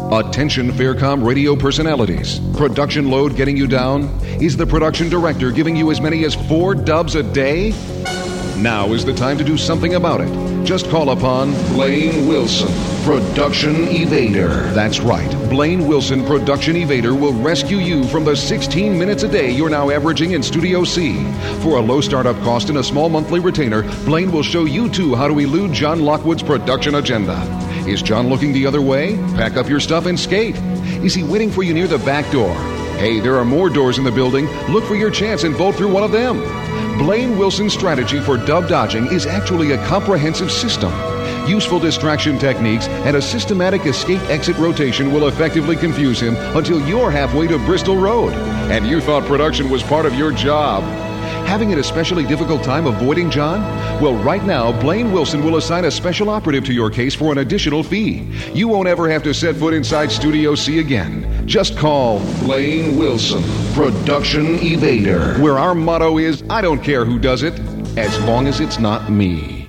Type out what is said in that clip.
Attention Faircom radio personalities. Production load getting you down? Is the production director giving you as many as 4 dubs a day? Now is the time to do something about it. Just call upon Blaine Wilson, Production Evader. That's right. Blaine Wilson, Production Evader, will rescue you from the 16 minutes a day you're now averaging in Studio C. For a low startup cost and a small monthly retainer, Blaine will show you too how to elude John Lockwood's production agenda. Is John looking the other way? Pack up your stuff and skate. Is he waiting for you near the back door? Hey, there are more doors in the building. Look for your chance and bolt through one of them. Blaine Wilson's strategy for dub dodging is actually a comprehensive system. Useful distraction techniques and a systematic escape-exit rotation will effectively confuse him until you're halfway to Bristol Road. And you thought production was part of your job. Having an especially difficult time avoiding John? Well, right now, Blaine Wilson will assign a special operative to your case for an additional fee. You won't ever have to set foot inside Studio C again. Just call Blaine Wilson, Production Evader, where our motto is, I don't care who does it, as long as it's not me.